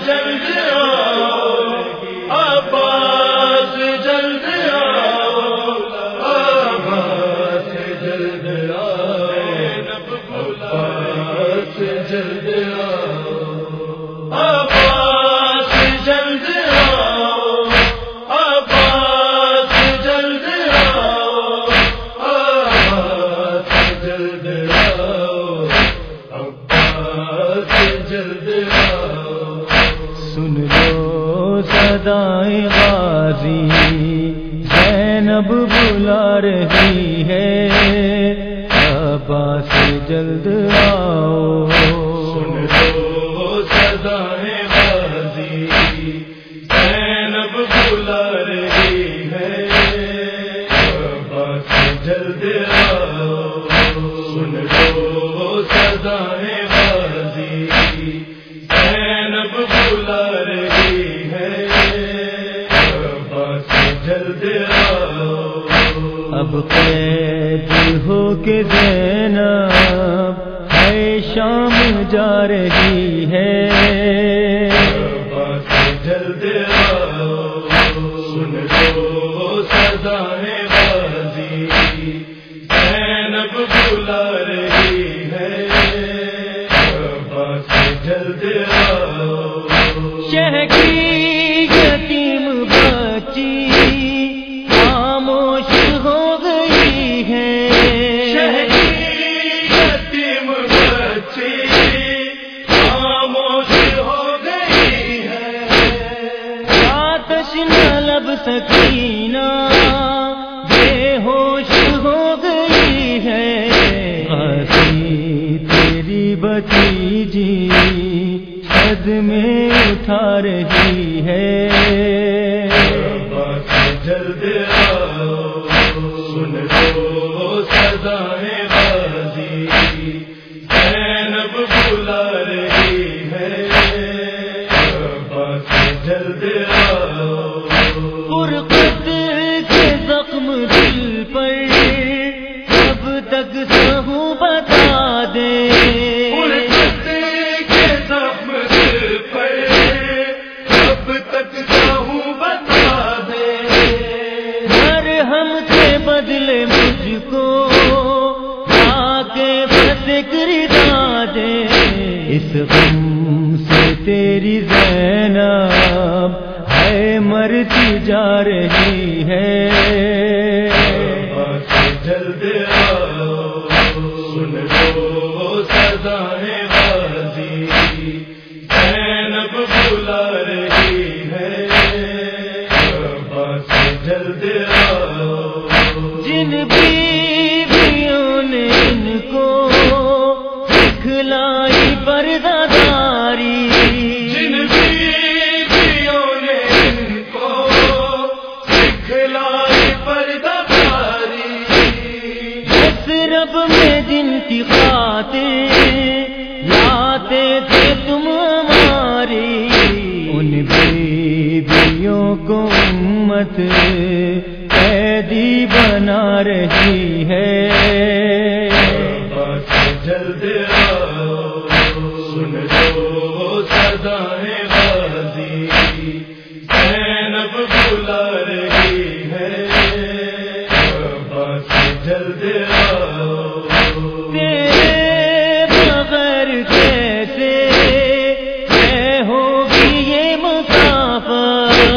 جلد آؤ، عباس جلد آؤ، عباس جلد آؤ، عباس جلد آؤ، عباس جلد آؤ، عباس جلد آؤ، عباس جلد آؤ، عباس جلد آؤ۔ سن لو صدائے غازی، زینب بلا رہی ہے، عباس جلد آؤ۔ سن لو صدائے غازی، زینب بلا رہی ہے، عباس جلد آؤ۔ سن لو صدائے غازی، زینب بلا رہی ہے، عباس جلد آؤ۔ اب قید ہو کے زینب ہے شام جا رہی ہے، عباس جلد آؤ۔ سن لو صدائے غازی، زینب بلا رہی ہے، عباس جلد آؤ۔ شہ کی یتیم بچی خاموش ہو گئی ہے، شہر کی یتیم بچی خاموش ہو گئی ہے، آتش نہ لب سکینہ بے ہوش ہو گئی ہے، غازی تیری بھتیجی صدمے اٹھا رہی ہے، عباس جلد آؤ۔ سن لو صدائے غازی، زینب بلا رہی ہے، عباس جلد آؤ۔ فرقت کے زخم دل پر کب تک سہوں بتا دے، فرقت کے زخم دل پر کب تک سہوں بتا دے، مرہم کے بدلے مجھ کو آ کے بس گردا دے، اس غم سے تیری زینب ہے مرتی جا رہی ہے، عباس جلد آؤ۔ سن لو صدائے غازی، زینب بلا رہی ہے، عباس جلد آؤ۔ جن بیویوں نے ان کو سکھلائی پردہ داری، جن بیویوں نے ان کو سکھلائی پردہ داری، اس رب میں جن کی خاطر لاتے تھے تم ہماری، ان بیویوں کو امت قیدی بنا رہی ہے، عباس جلد آؤ۔ سن لو صدائے غازی، زینب بلا رہی ہے، عباس جلد آؤ۔ تیرے بغیر کیسے طے ہوگی یہ مسافر،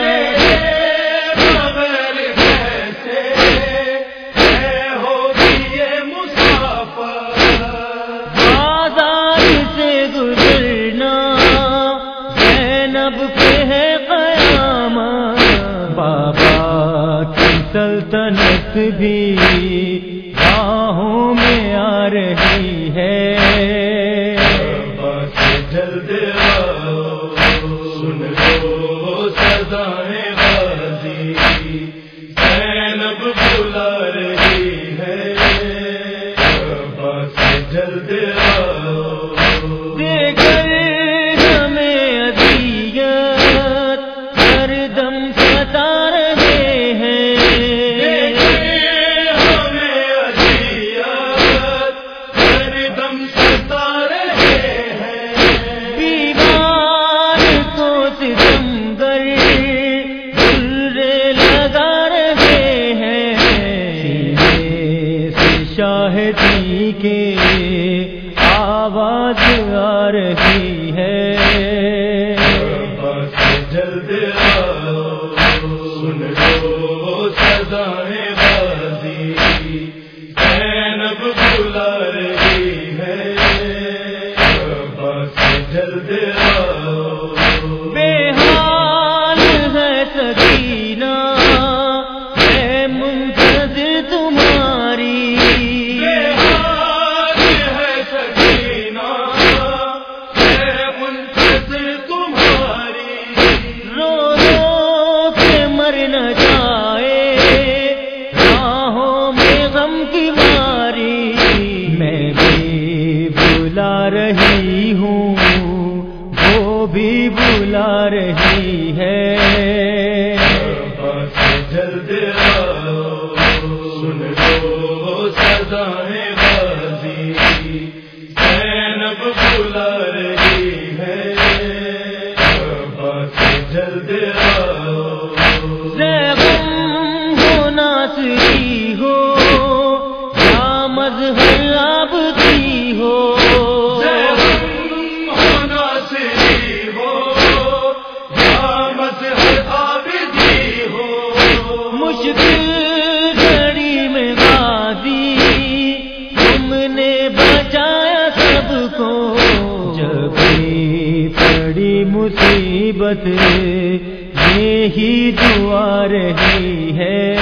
بغیر کیسے ہے ہوگی یہ مسافر، بازار سے گزرنا زینب پہ ہے قیامت، بابا کی سلطنت بھی راہوں میں آ رہی ہے، عباس جلد آؤ۔ سن لو صدائے غازی، زینب بلا رہی ہے، عباس جلد آؤ۔ دے کر ہمیں اذیت ہر دم ستا رہے ہیں، ہمیں اذیت ہر دم ستا رہے ہیں، بیوہ رہی ہے، بس جلد آؤ سن لو سدائیں غازی، زینب بلا رہی ہے، بس جلد آؤ، بے حال ہے سکینہ میں منتظر تمہاری، بے حال ہے سکینہ میں منتظر تمہاری، رو رو کے مر نہ جائے راہوں میں غم کی ماری، میں بھی بلا رہی ہوں وہ بھی بلا رہی ہے، بس جلد آؤ سن لو سدائیں غازی، زینب بلا رہی ہے، بس جلد آؤ، غم ہو ناصری ہو یا مظہر آپ کی ہو، ناصری ہو یا مظہر عابدی ہو، مشکل گھڑی میں غازی تم نے بچایا سب کو، جب بھی پڑی مصیبت یہی دعا رہی ہے،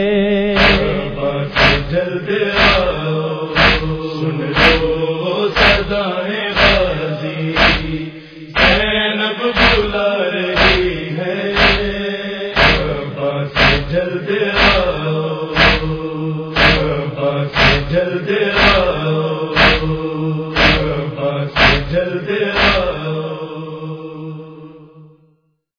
بس جلد آؤ سن لو سدائیں غازی، زینب بلا رہی ہے، بس جلد آؤ، بس جلد آؤ، بس جلد آؤ۔